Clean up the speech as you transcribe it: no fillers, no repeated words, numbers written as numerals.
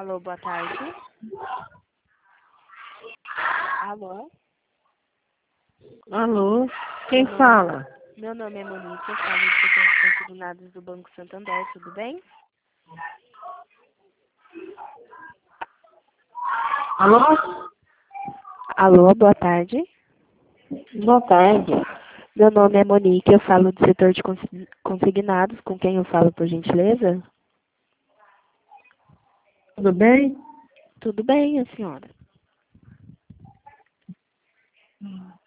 Alô, boa tarde. Alô? Alô? Quem fala? Meu nome é Monique, eu falo do setor de consignados do Banco Santander, tudo bem? Alô? Alô, boa tarde. Boa tarde. Meu nome é Monique, eu falo do setor de consignados, com quem eu falo, por gentileza? Tudo bem? Tudo bem, a senhora?